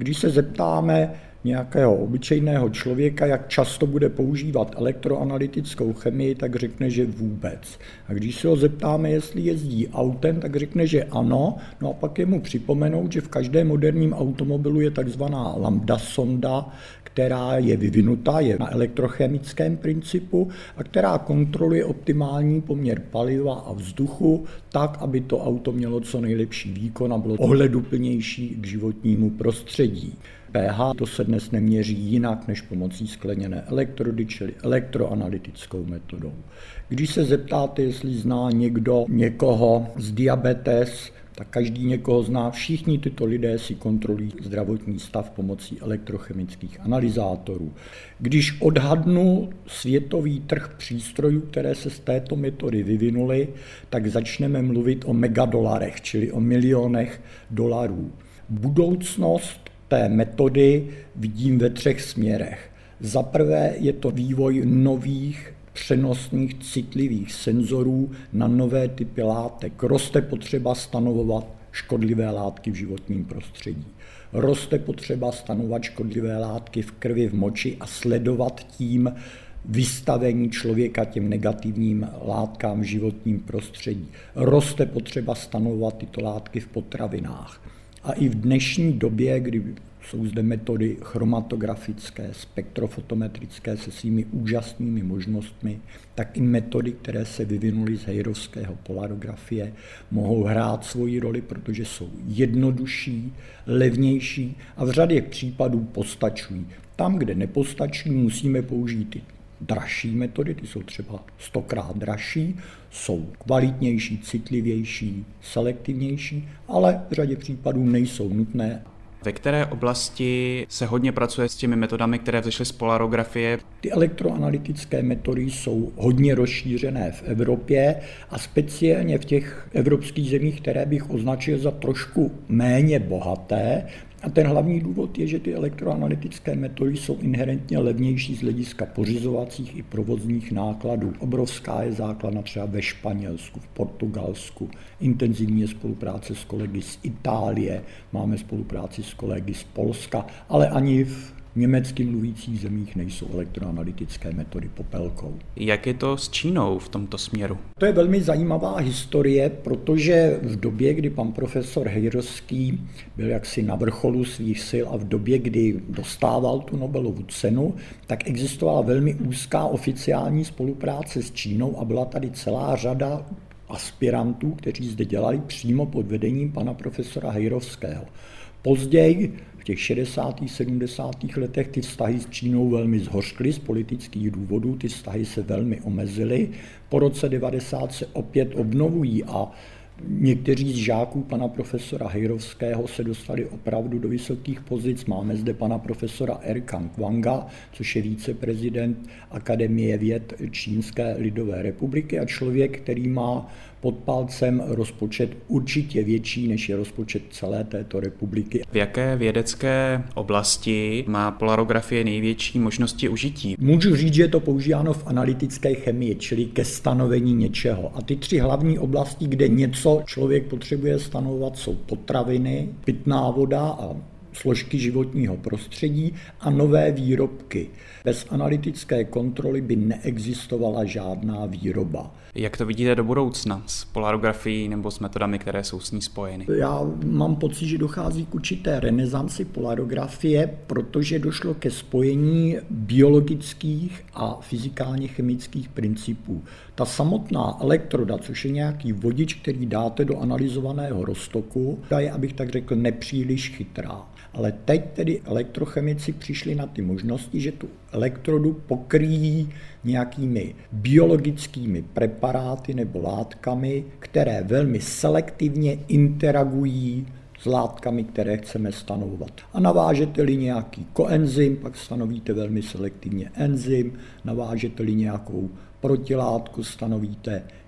Když se zeptáme nějakého obyčejného člověka, jak často bude používat elektroanalytickou chemii, tak řekne, že vůbec. A když se ho zeptáme, jestli jezdí autem, tak řekne, že ano. No a pak je mu připomenout, že v každém moderním automobilu je takzvaná lambda sonda, která je vyvinutá, je na elektrochemickém principu a která kontroluje optimální poměr paliva a vzduchu tak, aby to auto mělo co nejlepší výkon a bylo ohleduplnější k životnímu prostředí. pH to se dnes neměří jinak než pomocí skleněné elektrody, čili elektroanalytickou metodou. Když se zeptáte, jestli zná někdo někoho z diabetes, tak každý někoho zná, všichni tyto lidé si kontrolují zdravotní stav pomocí elektrochemických analyzátorů. Když odhadnu světový trh přístrojů, které se z této metody vyvinuly, tak začneme mluvit o megadolarech, čili o milionech dolarů. Budoucnost té metody vidím ve 3 směrech. Za prvé je to vývoj nových přenosných citlivých senzorů na nové typy látek. Roste potřeba stanovovat škodlivé látky v životním prostředí. Roste potřeba stanovovat škodlivé látky v krvi, v moči a sledovat tím vystavení člověka těm negativním látkám v životním prostředí. Roste potřeba stanovovat tyto látky v potravinách. A i v dnešní době, kdy jsou zde metody chromatografické, spektrofotometrické se svými úžasnými možnostmi, tak i metody, které se vyvinuly z hejrovského polarografie, mohou hrát svoji roli, protože jsou jednodušší, levnější a v řadě případů postačují. Tam, kde nepostačují, musíme použít ty dražší metody, ty jsou třeba 100krát dražší, jsou kvalitnější, citlivější, selektivnější, ale v řadě případů nejsou nutné. Ve které oblasti se hodně pracuje s těmi metodami, které vzešly z polarografie? Ty elektroanalytické metody jsou hodně rozšířené v Evropě a speciálně v těch evropských zemích, které bych označil za trošku méně bohaté. A ten hlavní důvod je, že ty elektroanalytické metody jsou inherentně levnější z hlediska pořizovacích i provozních nákladů. Obrovská je základna třeba ve Španělsku, v Portugalsku, intenzivní je spolupráce s kolegy z Itálie, máme spolupráci s kolegy z Polska, ale ani v německy mluvících zemích nejsou elektroanalytické metody popelkou. Jak je to s Čínou v tomto směru? To je velmi zajímavá historie, protože v době, kdy pan profesor Hejrovský byl jaksi na vrcholu svých sil a v době, kdy dostával tu Nobelovu cenu, tak existovala velmi úzká oficiální spolupráce s Čínou a byla tady celá řada aspirantů, kteří zde dělali přímo pod vedením pana profesora Hejrovského. Později v těch 60. 70. letech ty vztahy s Čínou velmi zhořkly z politických důvodů, ty vztahy se velmi omezily. Po roce 90 se opět obnovují a někteří z žáků pana profesora Hejrovského se dostali opravdu do vysokých pozic. Máme zde pana profesora Erkan Kwanga, což je viceprezident Akademie věd Čínské lidové republiky a člověk, který má pod palcem rozpočet určitě větší, než je rozpočet celé této republiky. V jaké vědecké oblasti má polarografie největší možnosti užití? Můžu říct, že je to používáno v analytické chemii, čili ke stanovení něčeho. A ty 3 hlavní oblasti, kde něco člověk potřebuje stanovovat, jsou potraviny, pitná voda a složky životního prostředí a nové výrobky. Bez analytické kontroly by neexistovala žádná výroba. Jak to vidíte do budoucna s polarografií nebo s metodami, které jsou s ní spojeny? Já mám pocit, že dochází k určité renesanci polarografie, protože došlo ke spojení biologických a fyzikálně-chemických principů. Ta samotná elektroda, což je nějaký vodič, který dáte do analyzovaného roztoku, je, abych tak řekl, nepříliš chytrá. Ale teď tedy elektrochemici přišli na ty možnosti, že tu elektrodu pokryjí nějakými biologickými preparáty nebo látkami, které velmi selektivně interagují s látkami, které chceme stanovovat. A navážete-li nějaký koenzym, pak stanovíte velmi selektivně enzym, navážete-li nějakou protilátku, stanovíte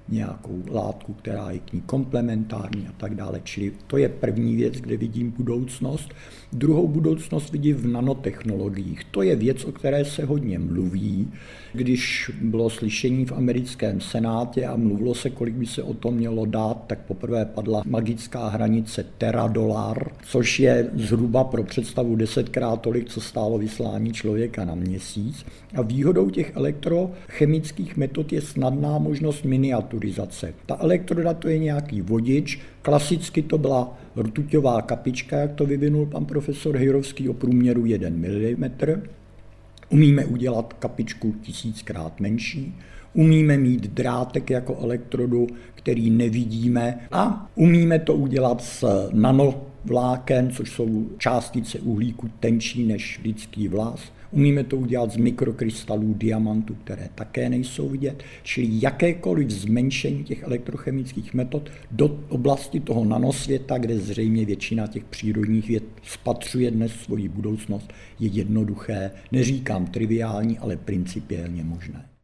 nějakou látku, která je k ní komplementární a tak dále. Čili to je první věc, kde vidím budoucnost. Druhou budoucnost vidím v nanotechnologiích. To je věc, o které se hodně mluví. Když bylo slyšení v americkém senátě a mluvilo se, kolik by se o tom mělo dát, tak poprvé padla magická hranice $1, což je zhruba pro představu 10krát tolik, co stálo vyslání člověka na měsíc. A výhodou těch elektrochemických metod je snadná možnost miniaturizace. Ta elektroda to je nějaký vodič, klasicky to byla rtuťová kapička, jak to vyvinul pan profesor Hejrovský, o průměru 1 mm. Umíme udělat kapičku 1000krát menší, umíme mít drátek jako elektrodu, který nevidíme, a umíme to udělat z nanovláken, což jsou částice uhlíku tenčí než lidský vlas. Umíme to udělat z mikrokrystalů diamantu, které také nejsou vidět, čili jakékoliv zmenšení těch elektrochemických metod do oblasti toho nanosvěta, kde zřejmě většina těch přírodních věd spatřuje dnes svoji budoucnost, je jednoduché, neříkám triviální, ale principiálně možné.